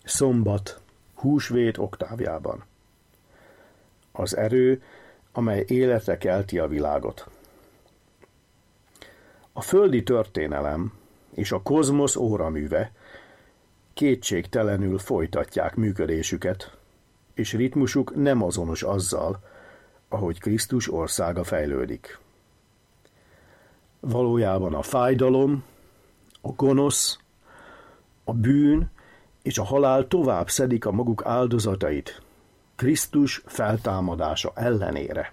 Szombat, húsvét oktávjában. Az erő, amely életre kelti a világot. A földi történelem és a kozmosz óraműve kétségtelenül folytatják működésüket, és ritmusuk nem azonos azzal, ahogy Krisztus országa fejlődik. Valójában a fájdalom, a gonosz, a bűn és a halál tovább szedik a maguk áldozatait Krisztus feltámadása ellenére.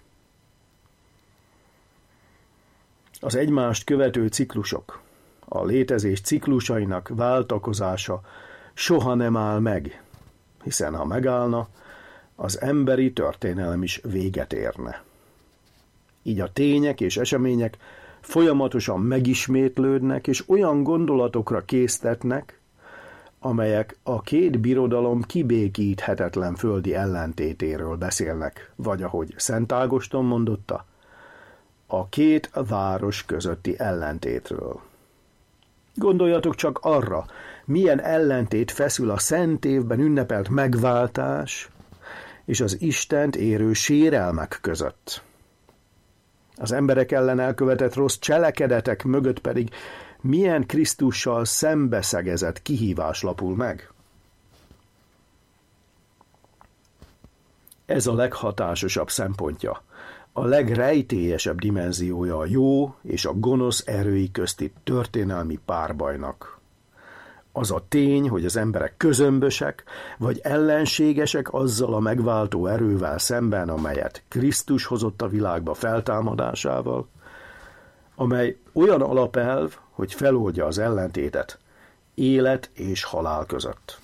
Az egymást követő ciklusok, a létezés ciklusainak váltakozása soha nem áll meg, hiszen ha megállna, az emberi történelem is véget érne. Így a tények és események folyamatosan megismétlődnek, és olyan gondolatokra késztetnek, amelyek a két birodalom kibékíthetetlen földi ellentétéről beszélnek, vagy ahogy Szent Ágoston mondotta, a két város közötti ellentétről. Gondoljatok csak arra, milyen ellentét feszül a szent évben ünnepelt megváltás és az Istent érő sérelmek között. Az emberek ellen elkövetett rossz cselekedetek mögött pedig milyen Krisztussal szembeszegezett kihívás lapul meg. Ez a leghatásosabb szempontja, a legrejtélyesebb dimenziója a jó és a gonosz erői közti történelmi párbajnak. Az a tény, hogy az emberek közömbösek vagy ellenségesek azzal a megváltó erővel szemben, amelyet Krisztus hozott a világba feltámadásával, amely olyan alapelv, hogy feloldja az ellentétet élet és halál között.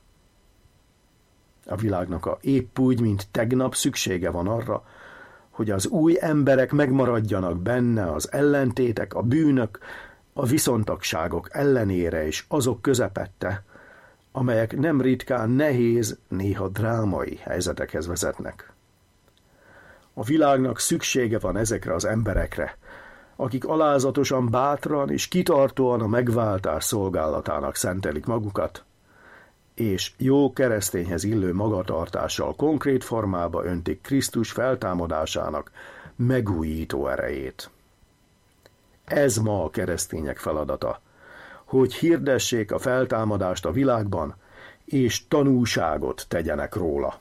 A világnak épp úgy, mint tegnap szüksége van arra, hogy az új emberek megmaradjanak benne az ellentétek, a bűnök, a viszontagságok ellenére és azok közepette, amelyek nem ritkán nehéz, néha drámai helyzetekhez vezetnek. A világnak szüksége van ezekre az emberekre, akik alázatosan, bátran és kitartóan a megváltás szolgálatának szentelik magukat, és jó keresztényhez illő magatartással konkrét formába öntik Krisztus feltámadásának megújító erejét. Ez ma a keresztények feladata, hogy hirdessék a feltámadást a világban, és tanúságot tegyenek róla.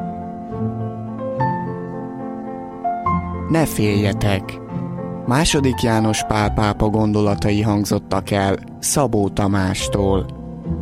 Ne féljetek! II. János Pál pápa gondolatai hangzottak el Szabó Tamástól.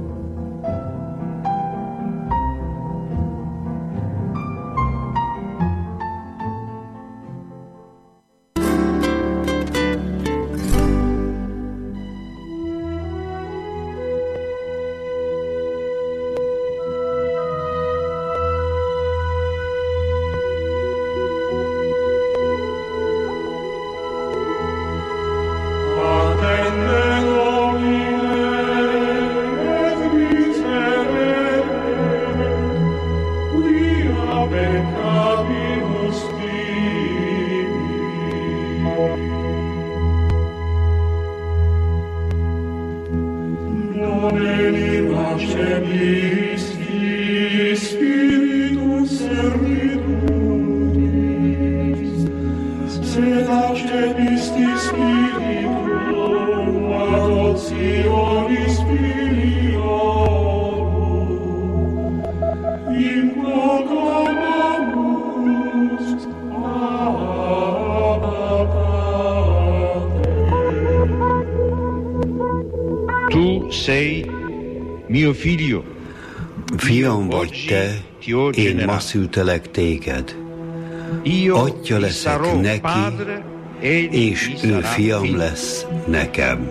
Fiam vagy te, én ma szültelek téged. Atya leszek neki, és ő fiam lesz nekem.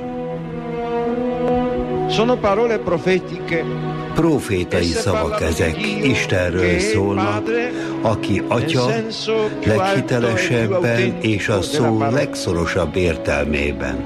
Profétai szavak ezek, Istenről szólnak, aki atya leghitelesebben és a szó legszorosabb értelmében.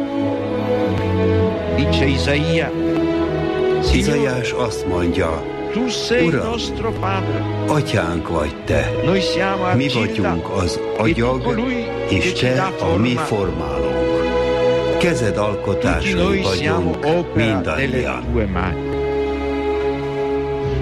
Izaiás azt mondja, Uram, atyánk vagy te, mi vagyunk az agyag, és te a mi formálónk. Kezed alkotásai vagyunk mindannyian.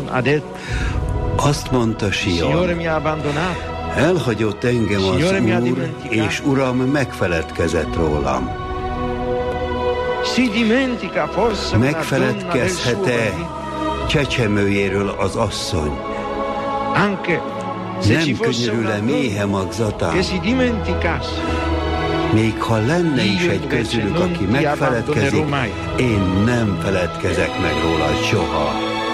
Azt mondta Sion, elhagyott engem az Úr, és Uram megfeledkezett rólam. Megfeledkezhet-e csecsemőjéről az asszony? Nem könyörül-e méhe magzatán? Még ha lenne is egy közülük, aki megfeledkezik, én nem feledkezek meg róla soha.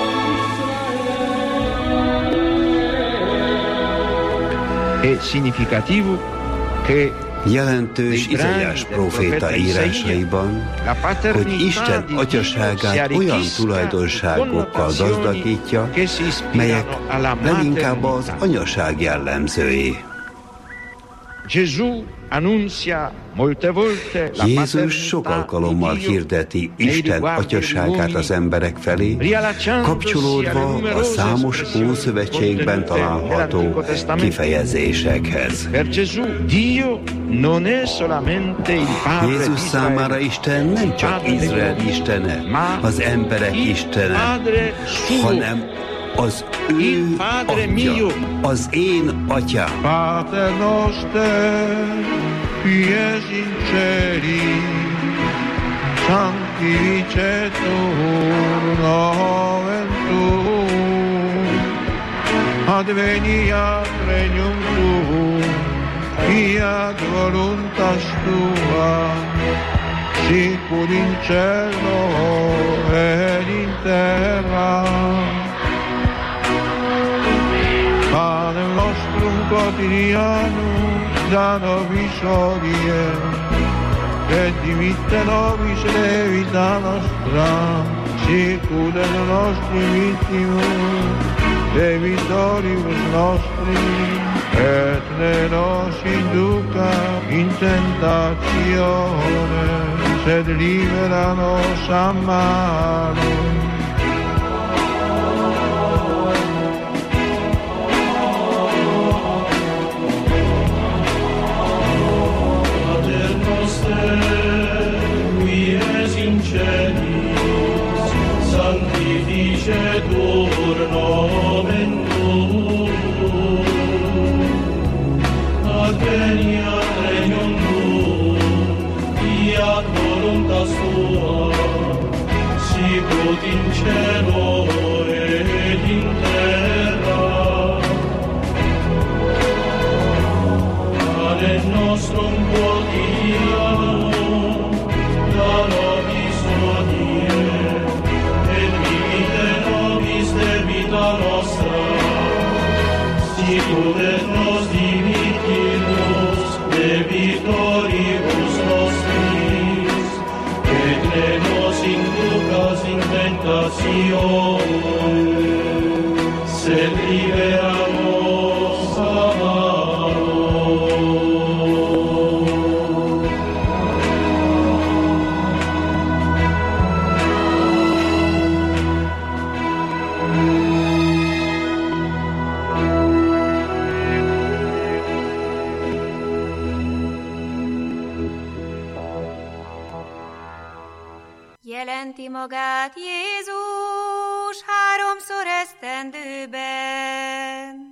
Jelentős Izaiás próféta írásaiban, hogy Isten atyaságát olyan tulajdonságokkal gazdagítja, melyek leginkább az anyaság jellemzői. Jézus sok alkalommal hirdeti Isten atyaságát az emberek felé, kapcsolódva a számos Ószövetségben található kifejezésekhez. Jézus számára Isten nem csak Izrael istene, az emberek istene, hanem az ő atya, az én atyám. Pater noster, qui es in celi, sanctificetur nomen tuum, adveniat regnum tuum, fiat voluntas tua, sicut in cielo et in terra. Panem nostrum quotidianum da nobis hodie, et dimitte nobis levita nostra, sicut et nostri vittimus, debitoribus nostri, et ne nos induca in tentatione, sed libera nos a malo. Sanctificetur nomen tuum, adveniat regnum tuum, fiat voluntas tua, sicut in cielo et in terra. Panem nostrum quotidianum da nobis hodie, debita nostra, sicut et nos dimittimus debitoribus nostris, et ne nos inducas in tentatione, sed libera nos a malo. Jelenti magát Jézus 3-szor esztendőben.